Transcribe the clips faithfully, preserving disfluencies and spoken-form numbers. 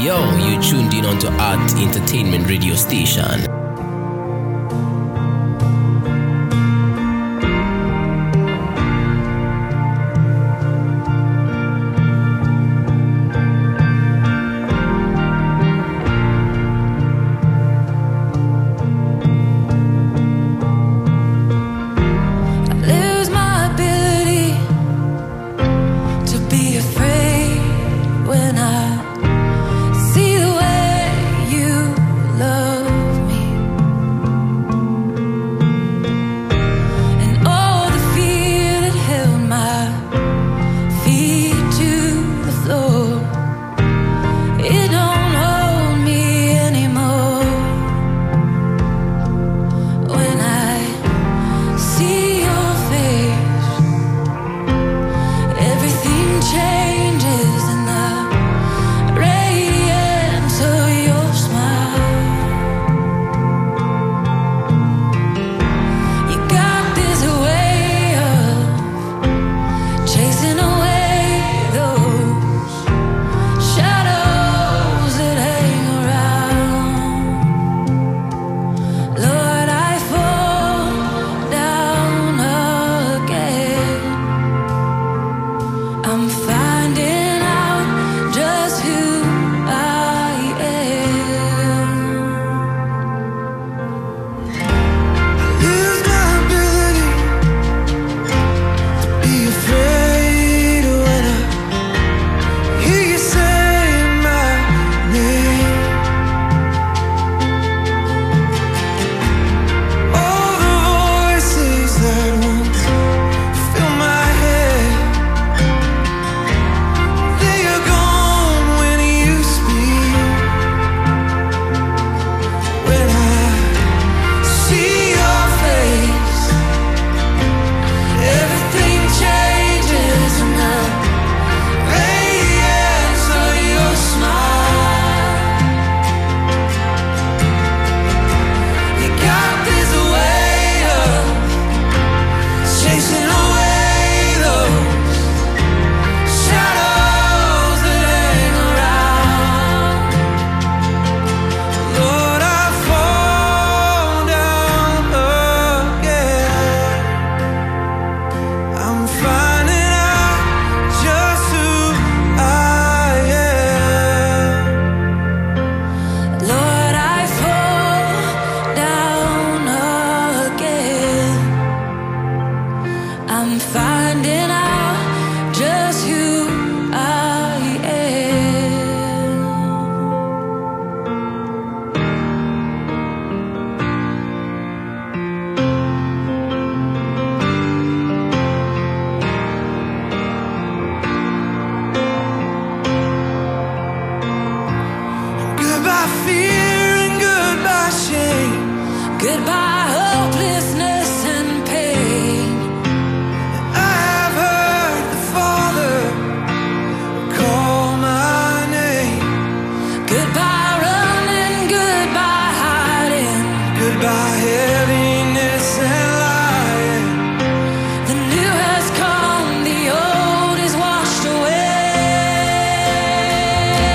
Yo, you tuned in onto Art Entertainment Radio Station.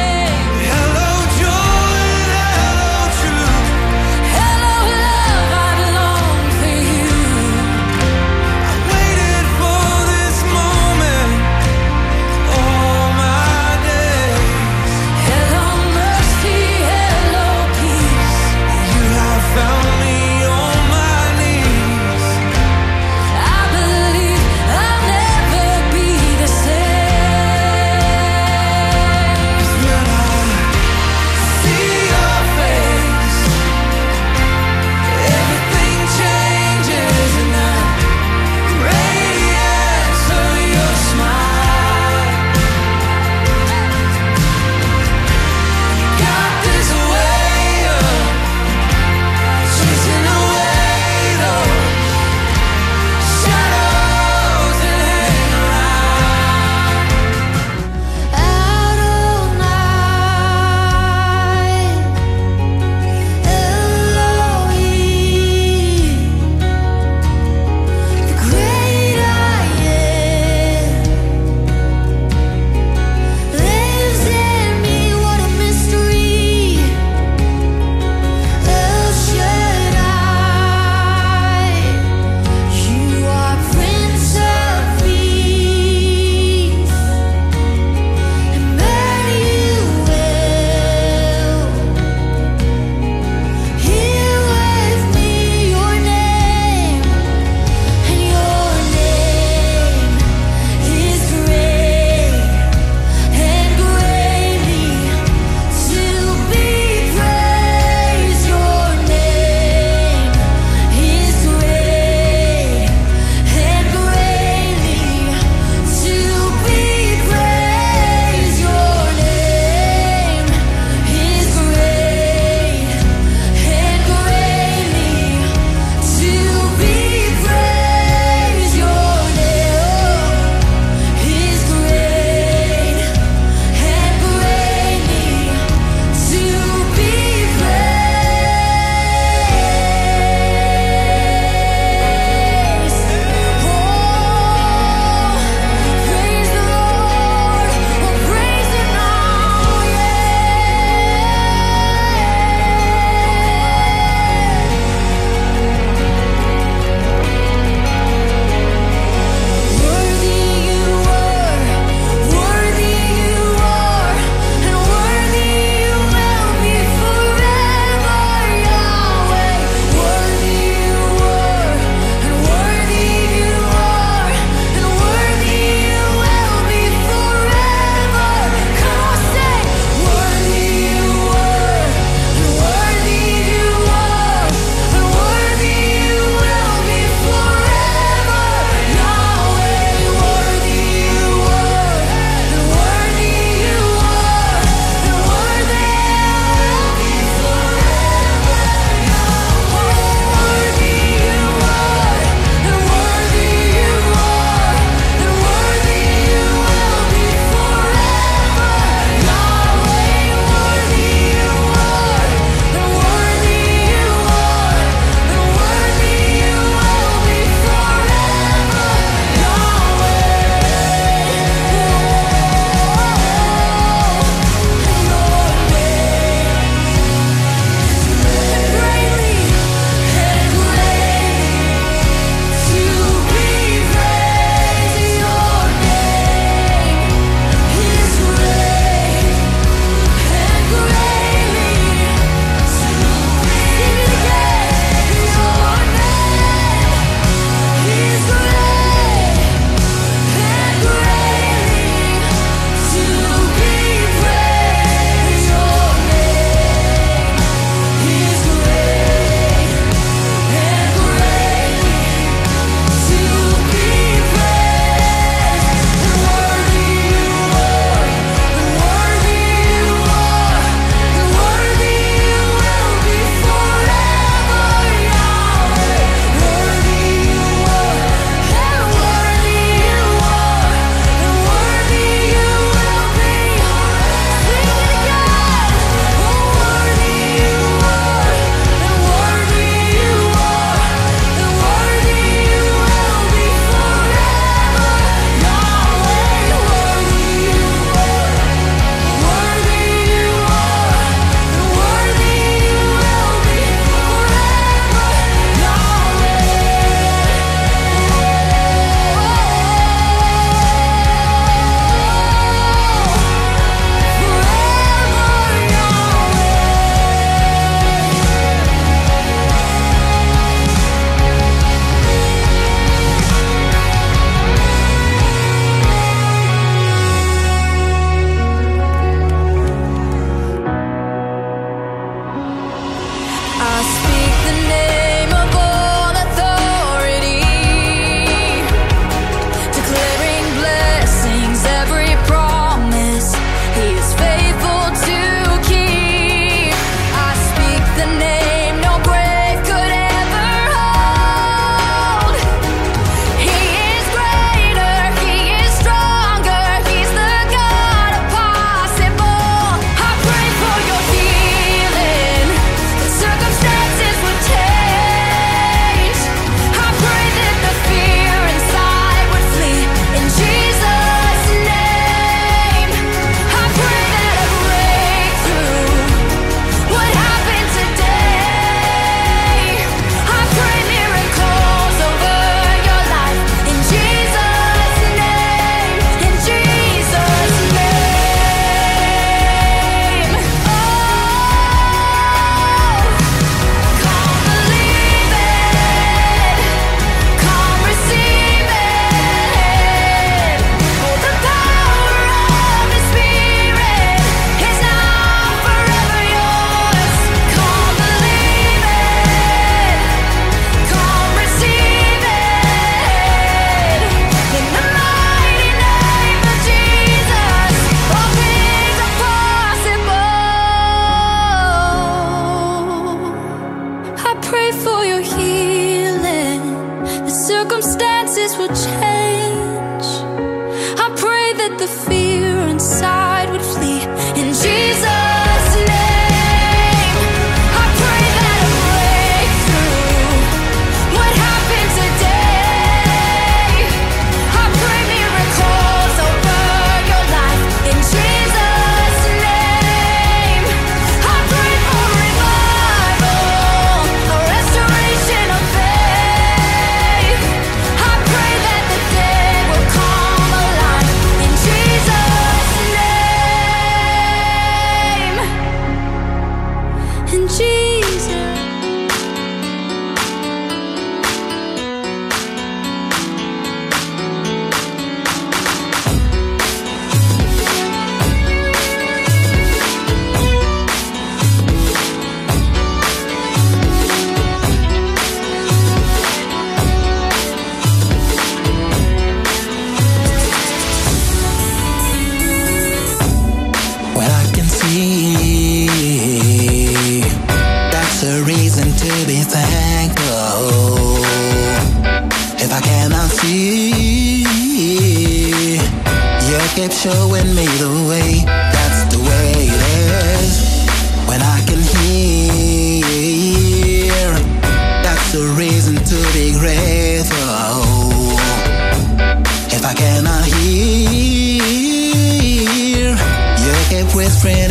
Hello,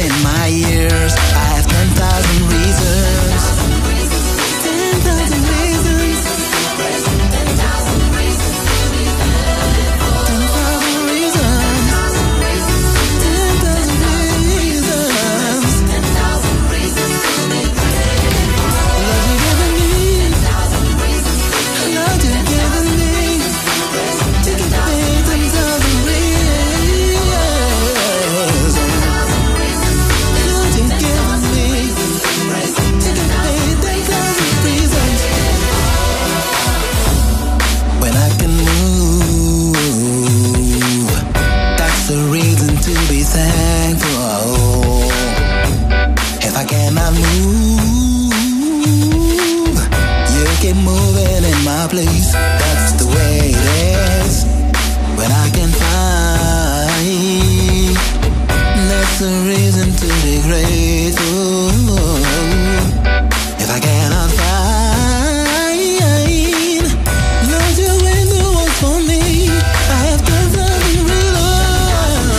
in my ears. I have ten thousand reasons. Ten thousand reasons. Ten thousand reasons to be thankful. Ten thousand reasons. Ten thousand reasons. Ten thousand reasons to be grateful. Love you given me. Ten thousand reasons. Love you given me. To get paid. Ten thousand reasons. Love you given me. To get paid. Ten thousand reasons. When I can move, that's a reason to be thankful. If I cannot move, you keep moving in my place. That's the way it is. When I can find, that's a reason to be grateful. If I cannot find, Lord, you ain't the one for me. I have ten thousand reasons.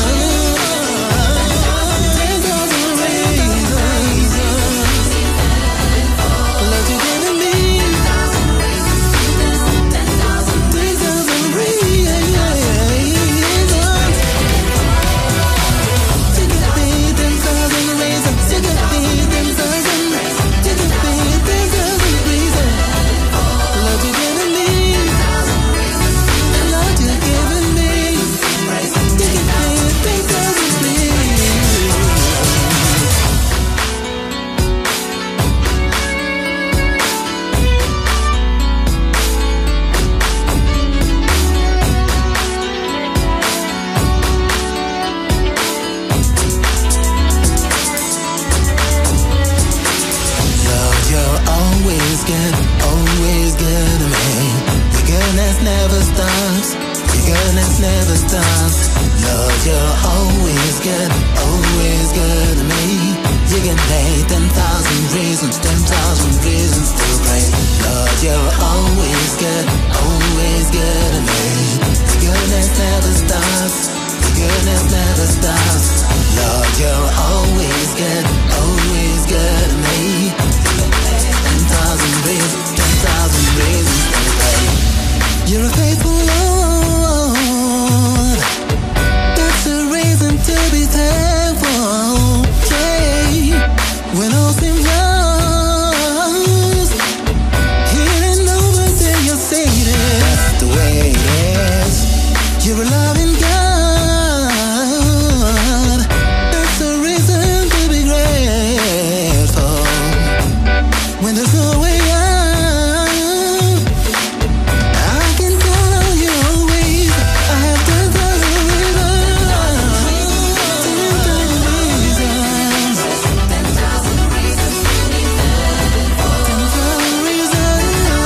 Ten thousand reasons. Lord, you giving me. Ten thousand reasons. To get paid, ten thousand reasons. To get paid, ten thousand. To get paid, ten thousand reasons. Lord, you giving me. Lord, you giving me. To get paid, ten thousand reasons. Lord, you're always good, always good to me. Your goodness never stops, your goodness never stops. Lord, you're always good, always good to me. You can pay ten thousand reasons, ten thousand reasons to pray. Lord, you're always good, always good to me. Your goodness never stops, your goodness never stops. Lord, you're always good, always good to me. Ten thousand reasons, ten thousand reasons to pray. You're a faithful Lord. That's a reason to be thankful. Yeah. When all seems lost, hearing over till you say it. That's the way it is. You're a loving God. That's a reason to be grateful. When there's no way out, I can count on you always. I have ten thousand reasons. Ten thousand reasons. Ten thousand reasons to be thankful. Ten thousand reasons.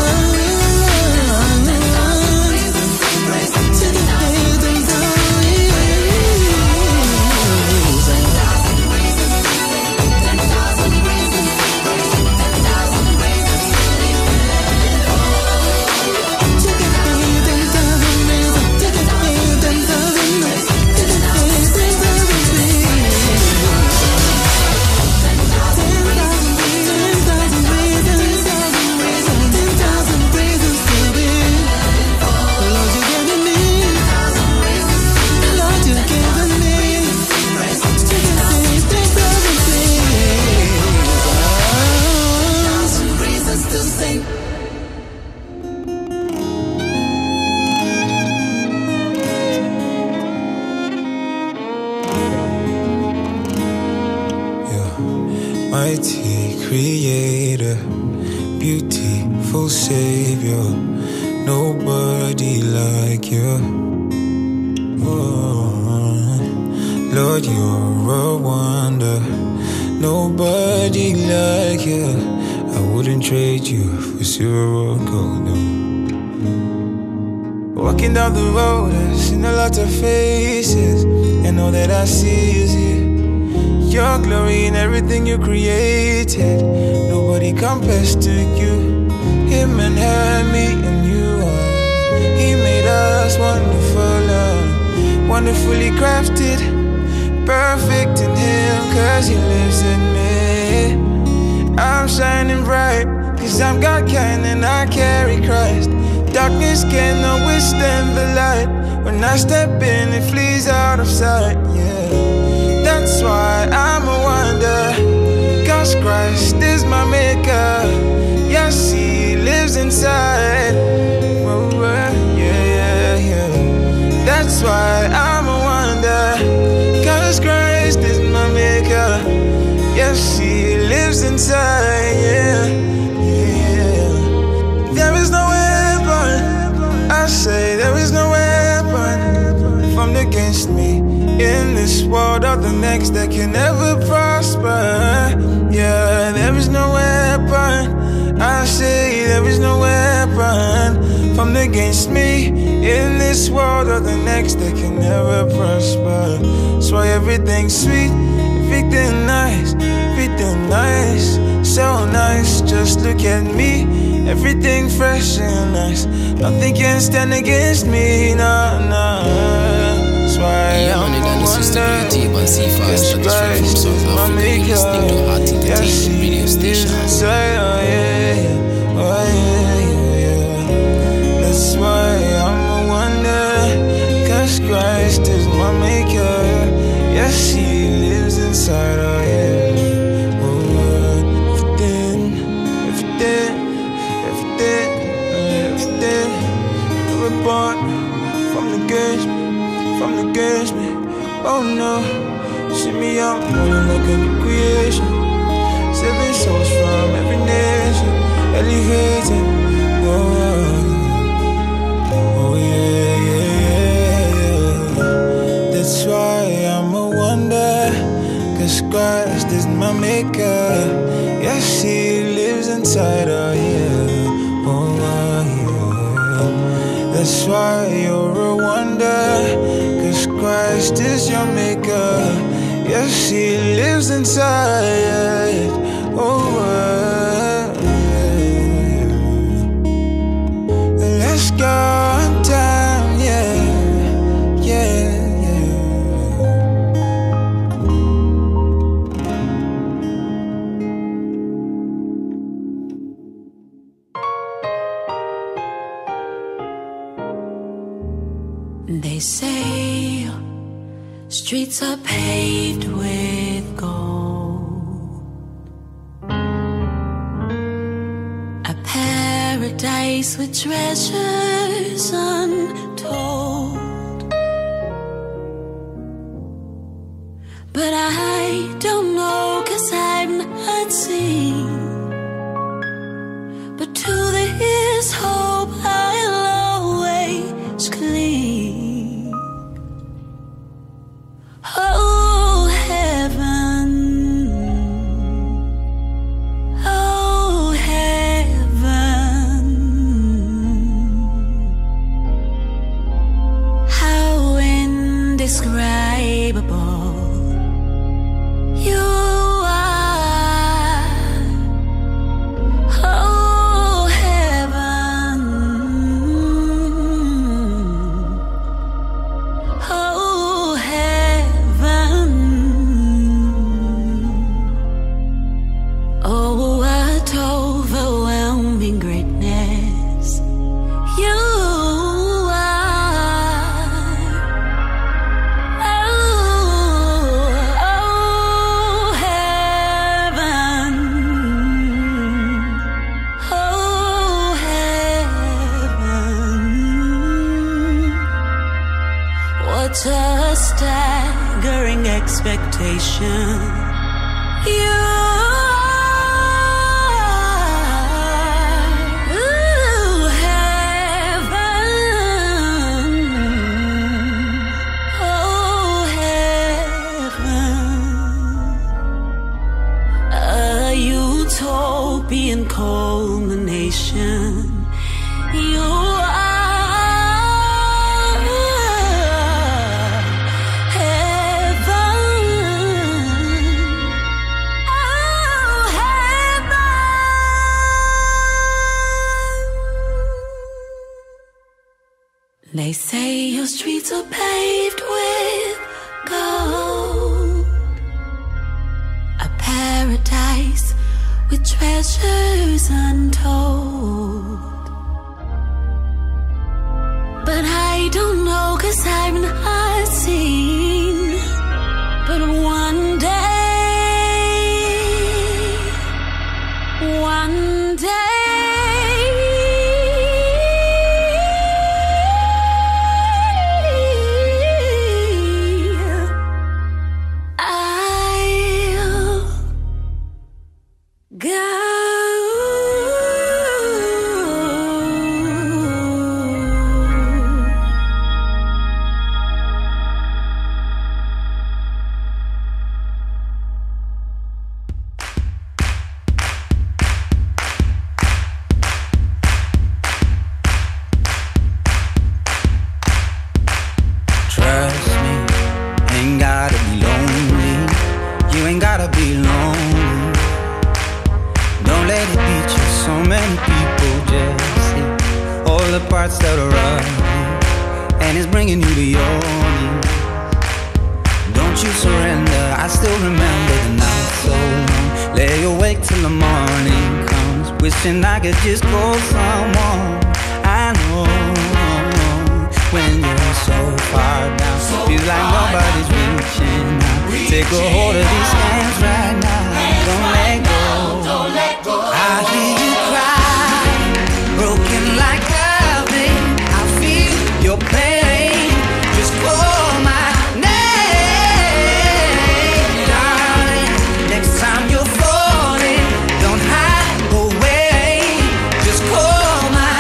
To get paid, ten thousand Mighty Creator, beautiful Savior, nobody like you. Oh, Lord, you're a wonder, nobody like you. I wouldn't trade you for silver or gold, no. Walking down the road, I've seen a lot of faces, and all that I see is you. Your glory in everything you created, nobody compares to you. Him and her, me and you are. He made us wonderful, uh, wonderfully crafted, perfect in Him, cause He lives in me. I'm shining bright, cause I'm God kind and I carry Christ. Darkness cannot withstand the light. When I step in, it flees out of sight, yeah. That's why I'm a wonder, cause Christ is my maker. Yes, He lives inside. Oh, yeah, yeah, yeah. That's why I'm a wonder, cause Christ is my maker. Yes, He lives inside, yeah, yeah. There is no weapon, I say there is no weapon formed against me in this world or the next that can ever prosper. Yeah, there is no weapon, I say there is no weapon formed against me in this world or the next that can never prosper. That's why everything's sweet, everything nice, everything nice, so nice. Just look at me, everything fresh and nice. Nothing can stand against me, no, no. That's why yeah, I'm man, a sister wonder, T and C Fast, straight from South Africa. You're listening to Heart Entertainment Radio Station. Inside, oh yeah, yeah, oh yeah, yeah, yeah. That's why I'm a wonder, cause Christ is my maker. Yes, He lives inside, oh yeah. Oh, everything, everything, everything, everything. We're born from the gates, from the gates, me. Oh no, see me out moving like a new creation. Seven souls from every nation, elevated. Oh, oh yeah, yeah, yeah. That's why I'm a wonder, cause Christ is my maker. Yes, He lives inside, oh yeah, oh yeah. That's why you're a wonder, cause Christ is your maker. Yes, He lives inside, oh yeah. Let's go on time, yeah, yeah, yeah. They say streets are paved with gold, a paradise with treasures untold. But I don't know, cause I've not seen. But to this hope I'll always cling. Oh heaven, oh heaven, how indescribable you are. Oh heaven, oh heaven, oh what overwhelming greatness you are. Oh, oh heaven, oh heaven, what a staggering expectation you are. Ooh, heaven, oh heaven, a utopian culmination you are. Heaven, oh heaven. They say your streets are paved with gold, paradise with treasures untold. But I don't know, 'cause I've not seen. But one day, one day that are running, and it's bringing you to your knees. Don't you surrender, I still remember the night so long. Lay awake till the morning comes, wishing I could just call someone I know. When you're so far down, feels like nobody's reaching out. Take a hold of these hands right now, don't let go. I hear you cry, broken like your pain, just call my name, darling. Next time you're falling, don't hide away. Just call my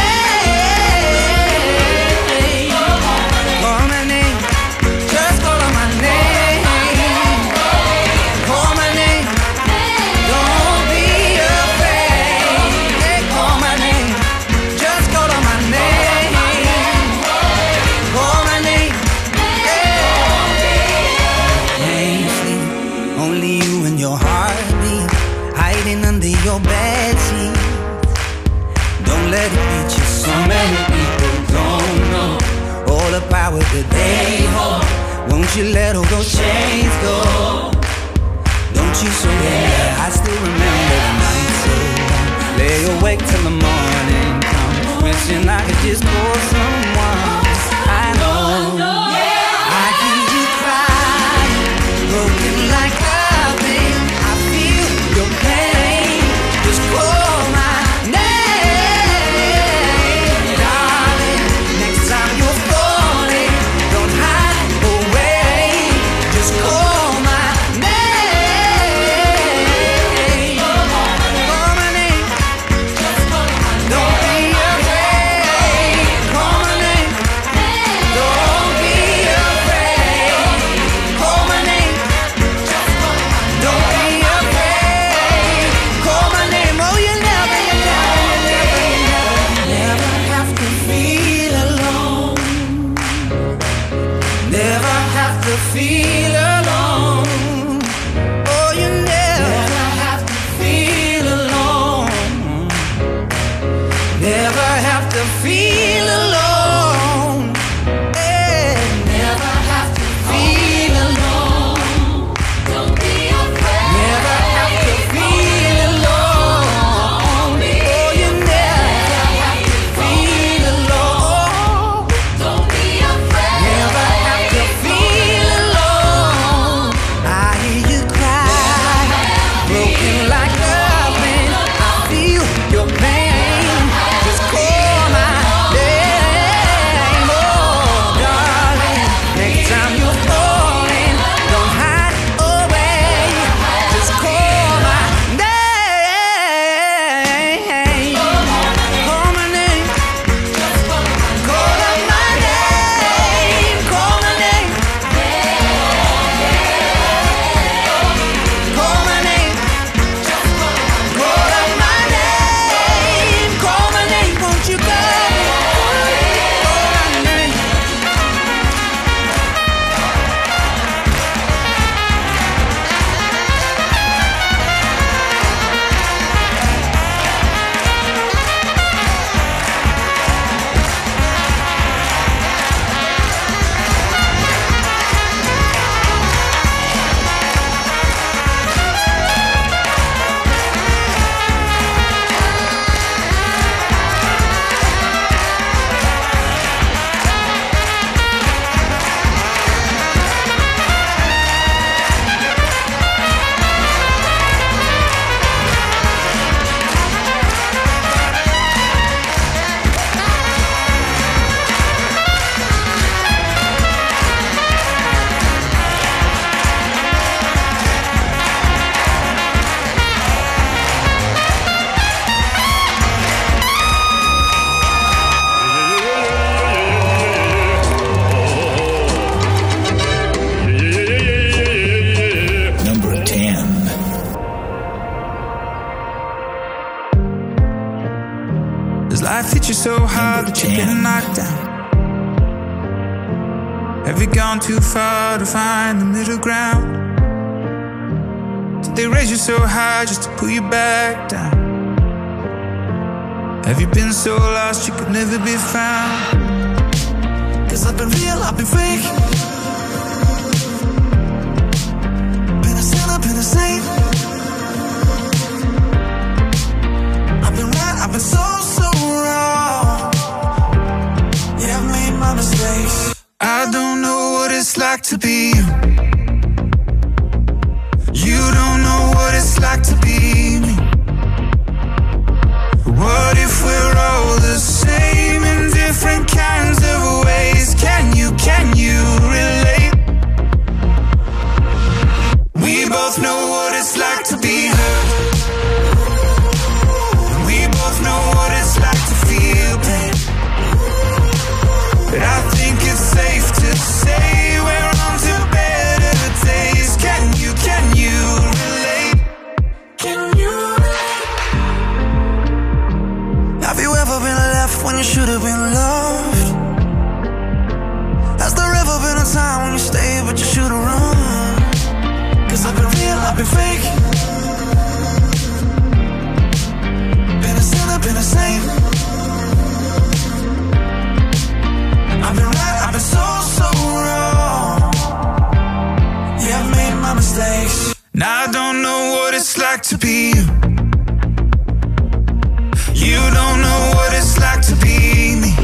name. Call my name. Just call my name. Call my name. Don't be afraid. Hey, call my name. Just call my name. Only you and your heartbeat, hiding under your bed sheets. Don't let it beat you. So many people don't know all the power that they hold. Won't you let all those chains go? Don't you surrender, I still remember the night so long. Lay awake till the morning comes, wishing I could just call someone I know. I hear you cry, broken like nothing. I feel your pain. Just call my name, darling. Next time you're falling, don't hide away. Just call my name. Call my name. Don't be afraid. Call my name. life hit you so hard that you've been knocked down? Have you gone too far to find the middle ground? Did they raise you so high just to pull you back down? Have you been so lost you could never be found? Cause I've been real, I've been fake. Been a sinner, been a saint. I've been right, I've been so, so wrong. Yeah, I've made my mistakes. I don't know what it's like to be you. You don't know what it's like to be me. What if we're all the same in different kinds of ways? Can you, can you relate? We both know what it's like to be hurt. We both know what it's like to feel pain. But I think it's safe to say we're on to better days. Can you, can you relate? Can you relate? Have you ever been left when you should have been loved? Has there ever been a time when you stayed but you should have run? Cause I've been real, I've been fake. Been a sinner, been a saint. I've been right, I've been so, so wrong. Yeah, I've made my mistakes. Now I don't know what it's like to be you. You don't know what it's like to be me.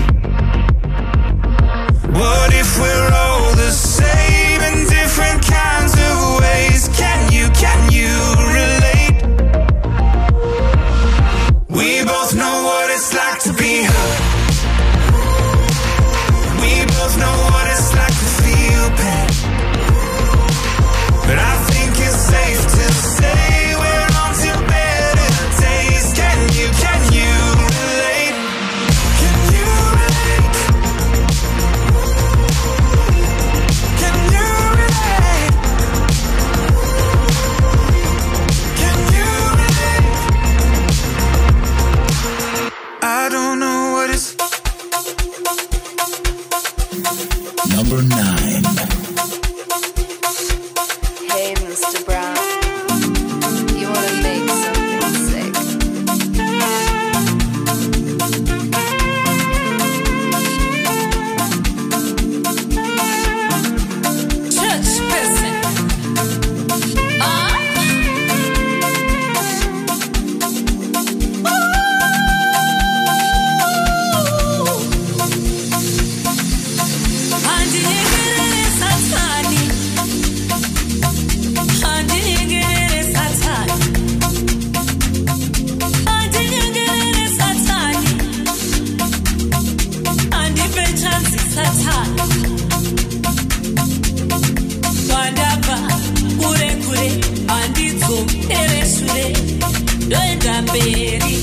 What if we're all the same in different kinds of ways? Can you, can you relate? We both know what it's like to be hurt. We both know what it's like to feel pain. But I think it's safe to say we're on to better days. Can you, can you relate? Can you relate? Can you relate? Can you relate? I don't know what it's. Number nine. Hey, Mister Brown, you wanna make something sick? Church person. Ah. Andinyegerere satani. Andinyegerere satani. Andinyegerere satani. Andipe chance satani. Kwandaba kure kure anditso ereshure doenda mberi.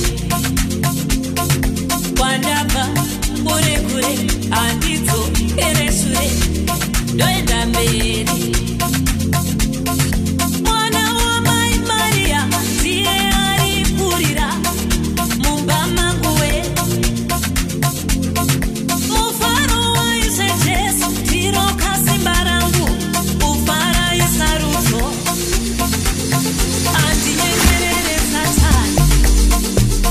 Kwandaba kure kure anditso ereshure doenda mberi. Mwana wa Mai Maria ndiye alikurira mubama nguwe. Mufaro wa Yesu Jesu tiro kasimbarangu ufara isaruto. Andinyegerere satani.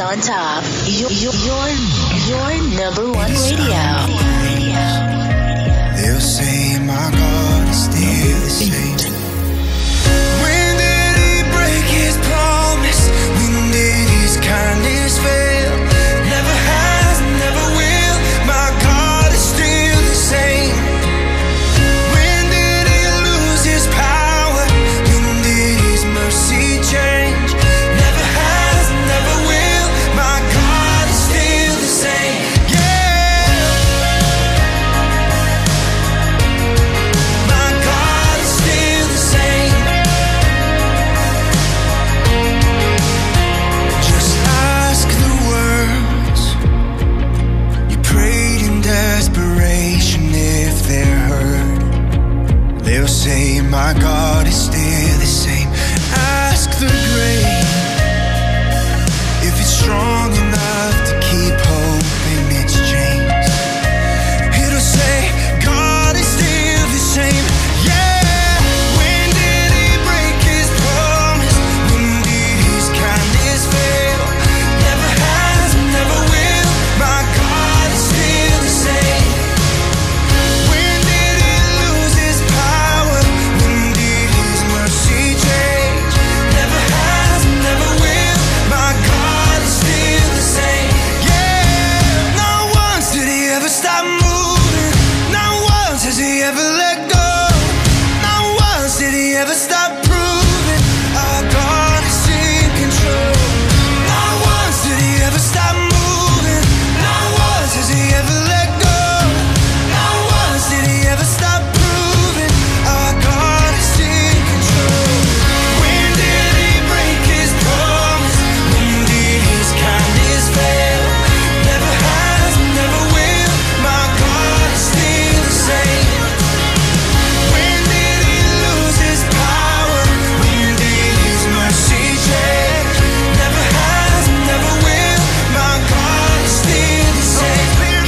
on top. Your, your, your, your number one radio. They'll say my God is still the same. When did he break his promise? When did his kindness fail? Never has, never will. My God is still the same. When did he lose his power? When did his mercy change? Never has, never will. My God is still the same. Yeah. My God is still the same. Just ask the words you prayed in desperation if they're heard. They'll say my God is still the same. Ask the grave if it's strong enough to keep hope in its chains. It'll say God is still the same. Yeah. When did he break his promise? When did his kindness fail? Never has, never will. My God is still the same. When did he lose his power? When did his mercy change? Never has, never will. My God is still the same. Yeah. Not once did he ever stop moving. Not once has he ever let go. Not once did he ever stop proving our God is in control. Not once did he ever stop moving. Not once has he ever let go. Not once did he ever stop proving our God is in control. When did he break his promise? When did his kindness fail? Never has, never will. My God is still the same. When did he lose his power? When did his mercy change? Never has, never will. My God is still the same.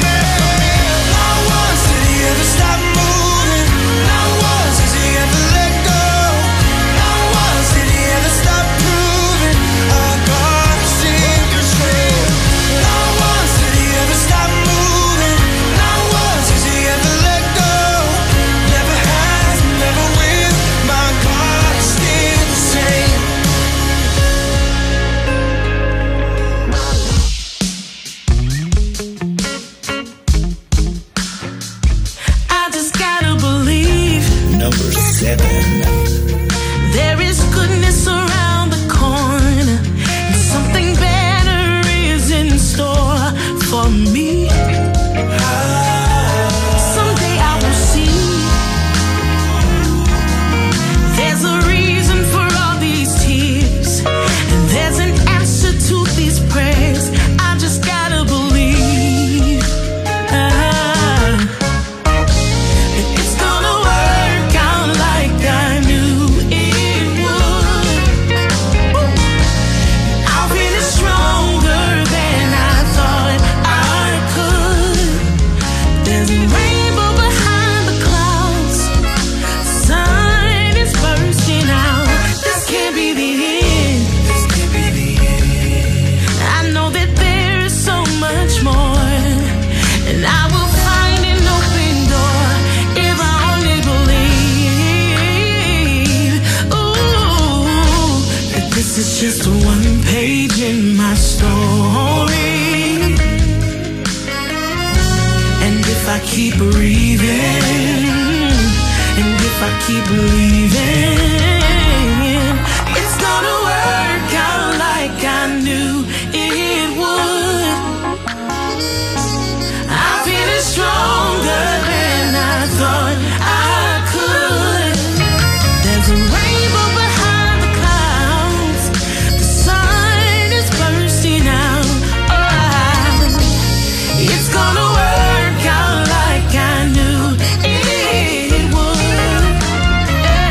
Not once did he ever stop moving. Not once has he ever let go. Not once did he ever stop proving our God is in control. Not once did he ever stop moving. Not once has he ever let go. Never has, never will. My God is still the same. I just gotta believe Number seven. there is goodness around the corner, and something better is in store for me. Someday I will see there's a reason for all these tears, and there's an answer to these prayers. I just gotta believe. Ah. It's gonna work out like I knew it would. I'll feel stronger than I thought I could. There's a rainbow behind the clouds. The sun is bursting out. This can't be the end. This can't be the end. I know that there is so much more, and I will find an open door if I only believe. Ooh, that this is just one page in my story, and if I keep breathing, and if I keep believing, it's gonna work out like I knew it would. I'm feeling stronger than I thought I could. There's a rainbow behind the clouds. The sun is bursting out. Oh, it's gonna work out like I knew it would.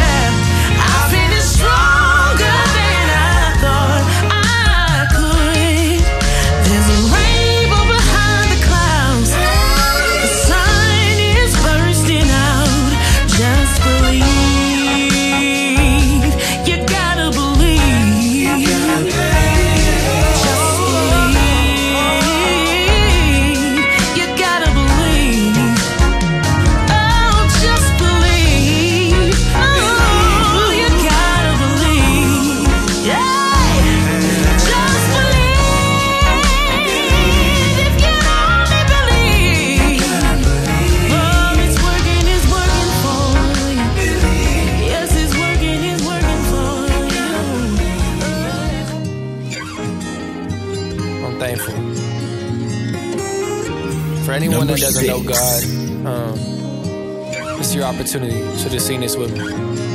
for anyone Number that doesn't know six. God, um, this is your opportunity. So just sing this with me.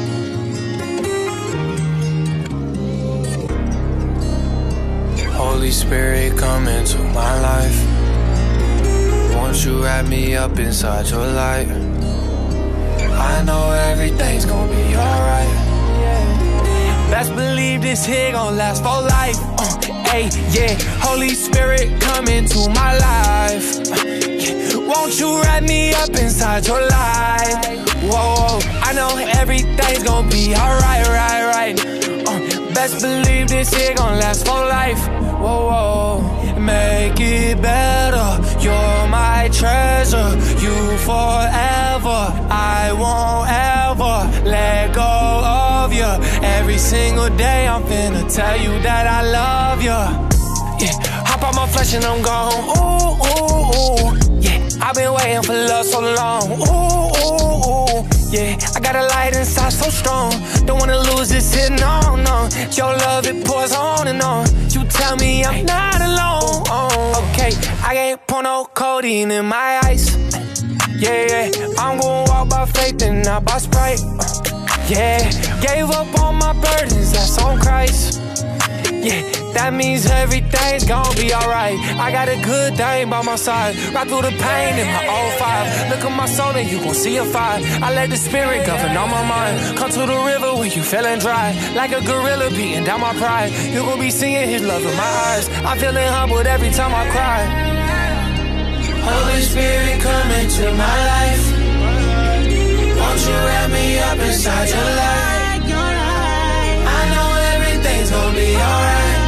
Holy Spirit, come into my life. Won't you wrap me up inside your light? I know everything's gonna be alright. Best believe this here gon' last for life. Uh, hey, yeah. Holy Spirit, come into my life. Uh, yeah. Won't you wrap me up inside your light? Whoa, I know everything's gon' be alright, right, right. Uh, best believe this here gon' last for life. Whoa, whoa, make it better. You're my treasure, you forever. I won't ever let go of you. Every single day I'm finna tell you that I love you. Yeah, hop out my flesh and I'm gone. Ooh, ooh, ooh. Yeah, I've been waiting for love so long. Ooh, ooh, ooh. Yeah, I got a light inside so strong. Don't wanna lose this here, no, no. Your love, it pours on and on. You tell me I'm not alone. Oh, okay, I ain't pour no codeine in my eyes. Yeah, yeah, I'm gonna walk by faith and not by Sprite. Yeah, gave up all my burdens, that's on Christ. Yeah, that means everything's gonna be alright. I got a good thing by my side. Right through the pain in my oh five. Look at my soul and you gon' see a fire. I let the spirit govern on my mind. Come to the river when you feeling dry. Like a gorilla beating down my pride. You gon' be seeing his love in my eyes. I'm feeling humbled every time I cry. Holy Spirit, come into my life. Won't you wrap me up inside your light? I know everything's gonna be alright.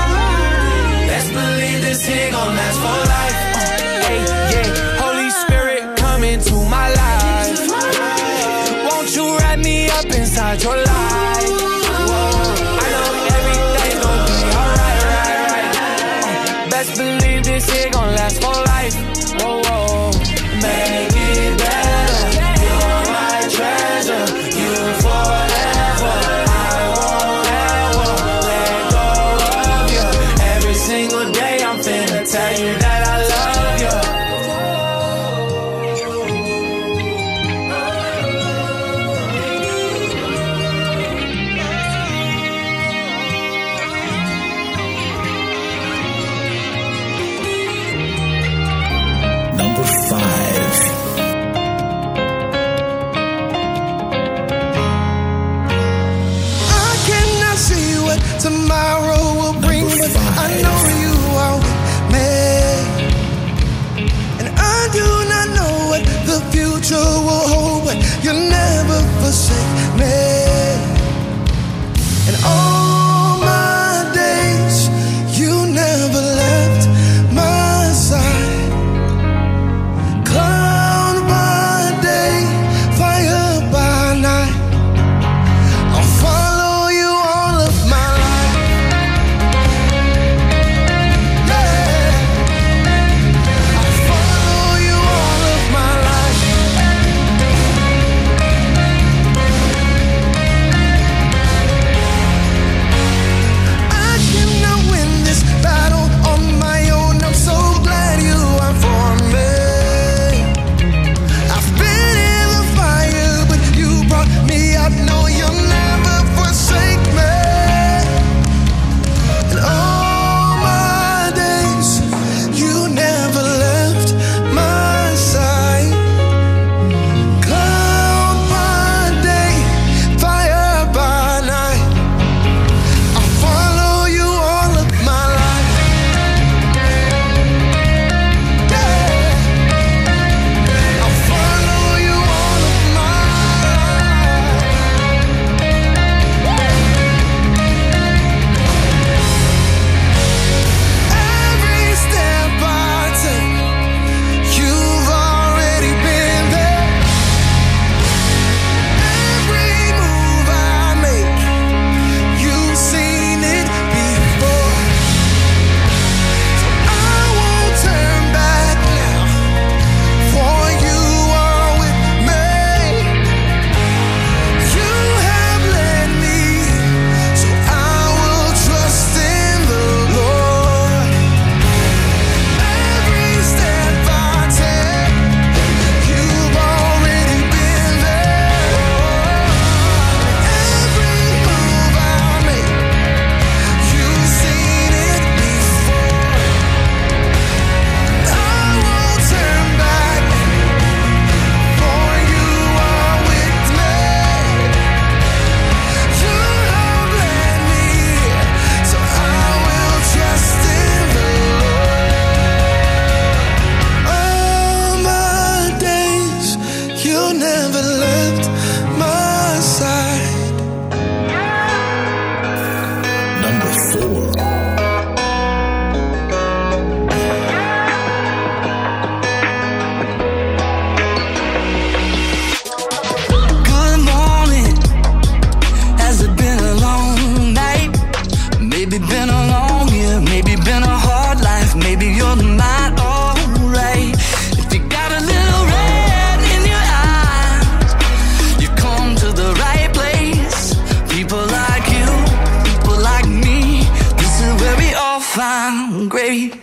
Best believe this here gon' last for life. Uh, hey, yeah, Holy Spirit, come into my life. Won't you wrap me up inside your light? Whoa, I know everything's gonna be alright, right, right. Uh, best believe this here gon' last for life. Whoa, whoa, make it better. You're my treasure, you forever. I won't ever let go of you. Every single day I'm finna tell you that I love you. Number five. I cannot see what tomorrow will bring, but I know you are with me. And I do not know what the future will hold, but you'll never forsake me. And all my days, you never left my side. Cloud by day, fire by night. I'll follow you all of my life. Yeah, I'll follow you all of my life.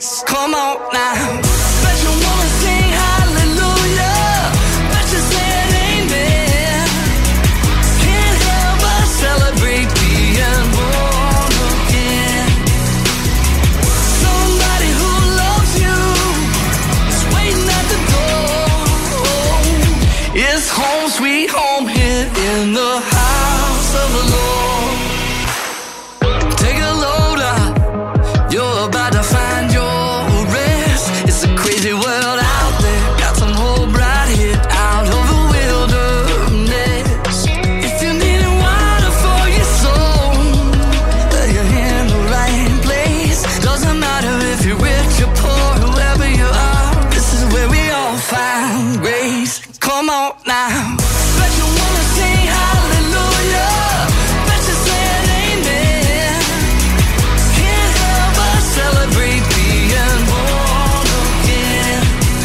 Come on now. Bet you wanna sing hallelujah. Bet you said amen. Can't help but celebrate being born again. Somebody who loves you is waiting at the door. It's home sweet home here in the house of the Lord. Take a load out. You're about to find your rest. It's a crazy world out there. Got some hope right here out of the wilderness. If you need water for your soul, well, you're in the right place. Doesn't matter if you're rich or poor, whoever you are, this is where we all find grace. Come on now. Bet you wanna sing hallelujah. Bet you said amen. Can't help but celebrate being born again.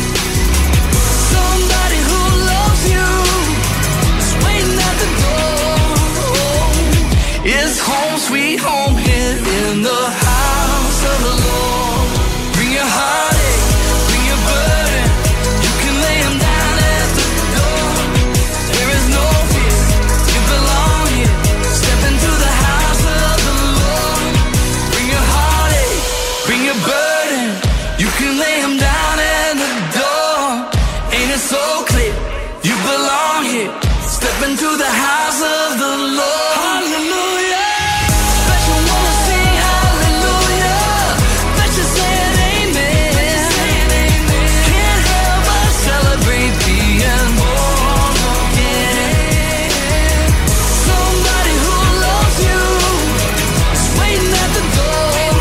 Somebody who loves you is waiting at the door. It's home sweet home here in the house of the Lord. Bring your heartache, bring your burden. You can lay them down at the door. There is no fear, you belong here. Step into the house of the Lord. Bring your heartache, bring your burden. You can lay them down at the door. Ain't it so clear? You belong here. Step into the house of the Lord. Hallelujah. Bet you wanna sing hallelujah. Bet you said amen. Can't help but celebrate being born again. Somebody who loves you is waiting at the door.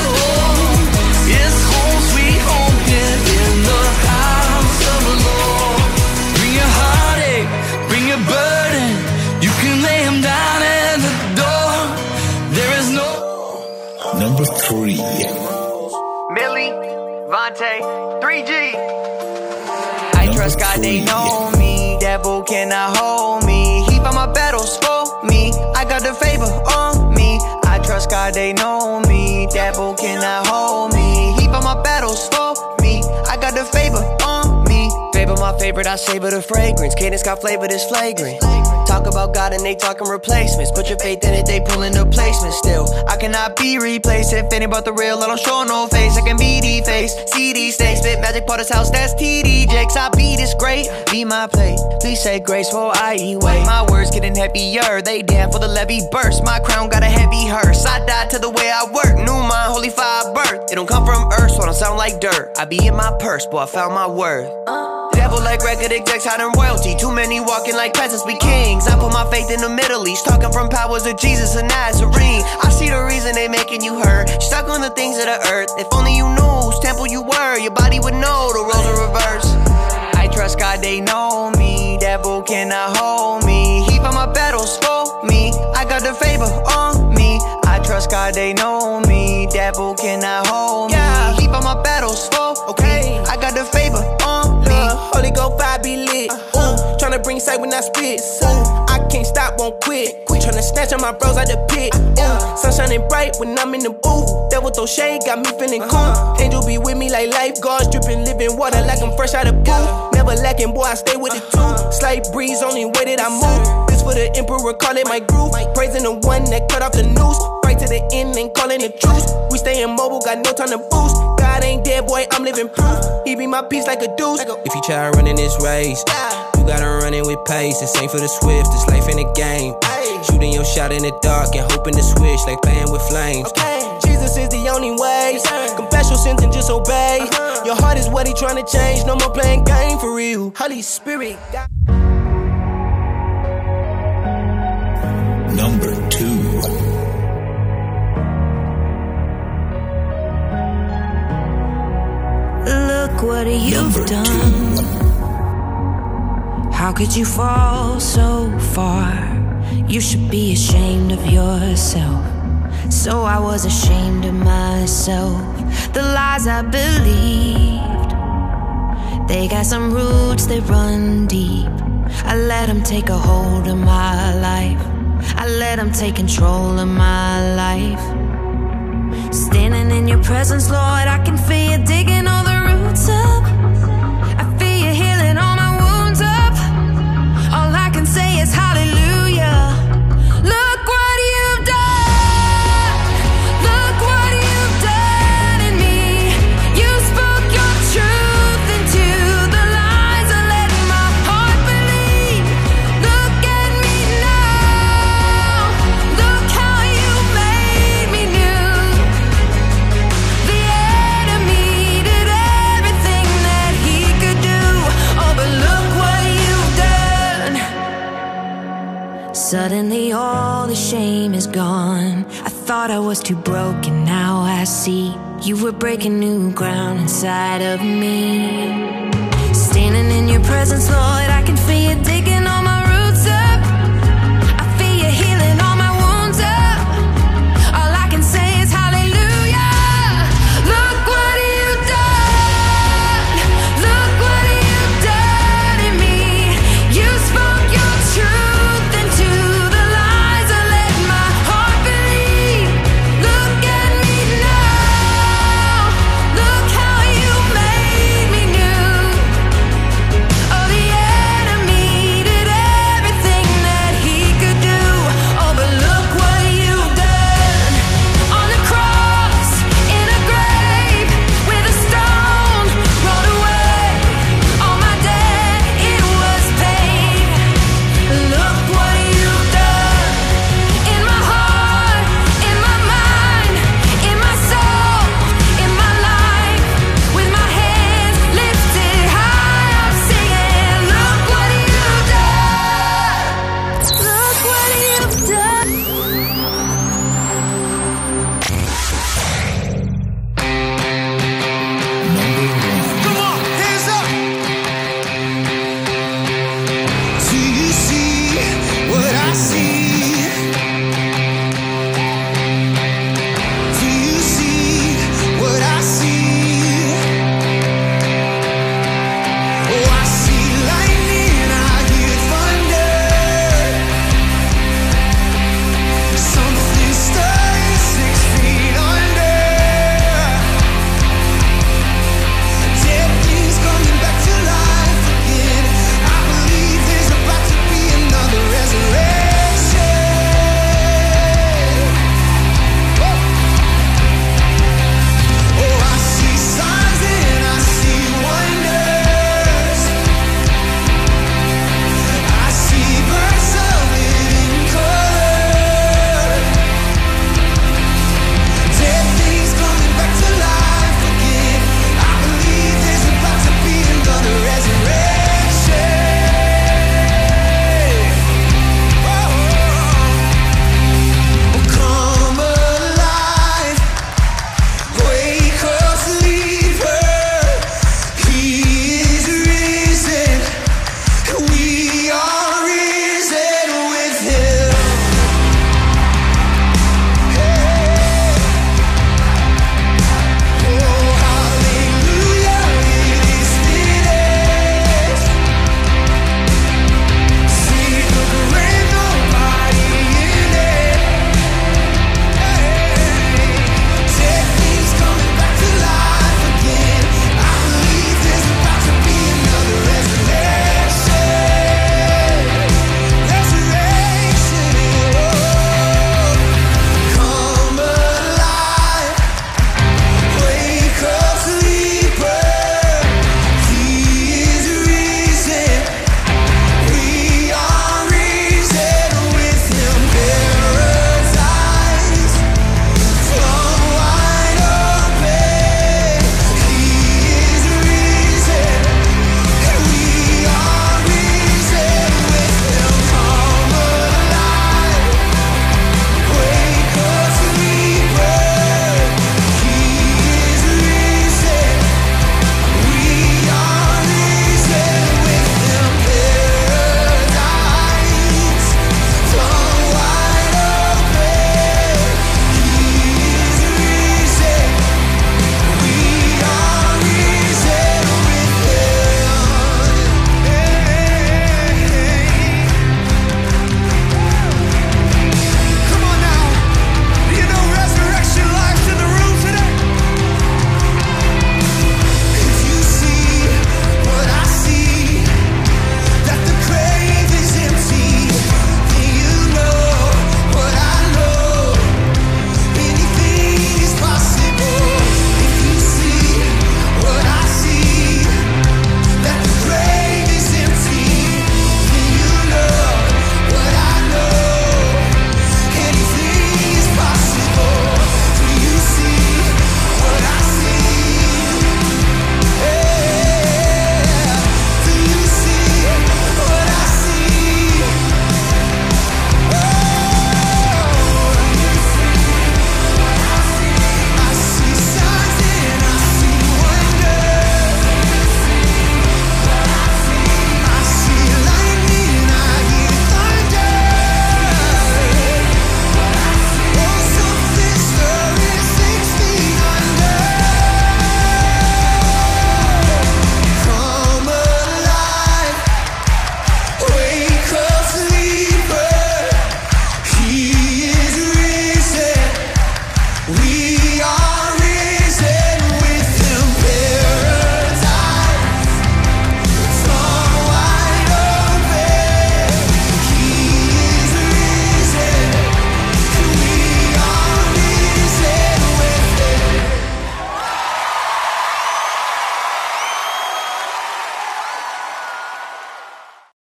It's home sweet home here in the house of the Lord. Bring your heartache, bring your burden. You can lay them down at the door. There is no Number three. Millie, Vontae, three G. I trust God, they know me. Devil cannot hold me. He fought my battles for me. I got the favor on me. I trust God, they know me. Devil cannot hold me. He fought my battles for me. I got the favor on me. Favor my favorite, I savor the fragrance. Cadence got flavor that's flagrant. Talk about God and they talking replacements. Put your faith in it, they pulling the placement. Still, I cannot be replaced. If ain't about the real, I don't show no face. I can be defaced, see these things. Spit magic, part of house, that's T D Jakes. I be this great, be my plate. Please say grace for I E wait. My words getting heavier, they damn for the levee burst. My crown got a heavy hearse. I died to the way I work. New mind, holy fire birth. It don't come from earth, so I don't sound like dirt. I be in my purse, boy, I found my worth. Devil like record execs hiding royalty. Too many walking like peasants be kings. I put my faith in the Middle East, talking from powers of Jesus and Nazarene. I see the reason they making you hurt. Stuck on the things of the earth. If only you knew whose temple you were, your body would know the roles are reversed. I trust God, they know me. Devil cannot hold me. He fought my battles for me. I got the favor on me. I trust God, they know me. Devil cannot hold me. He fought my battles for me. I got the favor on me. Holy Ghost vibe be lit. Ooh, tryna bring sight when I spit. Ooh, I can't stop, won't quit. Tryna snatch on my bros out the pit. Ooh, sun shining bright when I'm in the booth. Devil throw shade, got me feeling cool. Angel be with me like lifeguards, dripping living water like I'm fresh out of pool. Never lacking, boy, I stay with it too. Slight breeze, only way that I move. This for the emperor, call it my groove. Praising the one that cut off the noose. Right to the end and calling the truth. We stay immobile, got no time to boost. God ain't dead, boy, I'm living proof. He be my peace like a deuce. If you try running this race, you gotta run it with pace. This ain't for the swift, this life in a game. Shooting your shot in the dark and hoping to switch like playing with flames. Okay. Jesus is the only way. Confess your sins and just obey. Uh-huh. Your heart is what he trying to change. No more playing game for real. Holy Spirit. Number two. Look what you've Number done. Two. How could you fall so far? You should be ashamed of yourself. So I was ashamed of myself. The lies I believed, they got some roots that run deep. I let them take a hold of my life. I let them take control of my life. Stand Standing in your presence, Lord, I can feel you digging all the roots up. I feel you healing all my wounds up. All I can say is hallelujah. Look what you've done. Look what you've done in me. You spoke your truth into the lies I let my heart believe. Look at me now. Look how you made me new. The enemy did everything that he could do. Oh, but look what you've done. Suddenly all the shame is gone. I thought I was too broken, now I see you were breaking new ground inside of me. Standing in your presence, Lord, I can feel you digging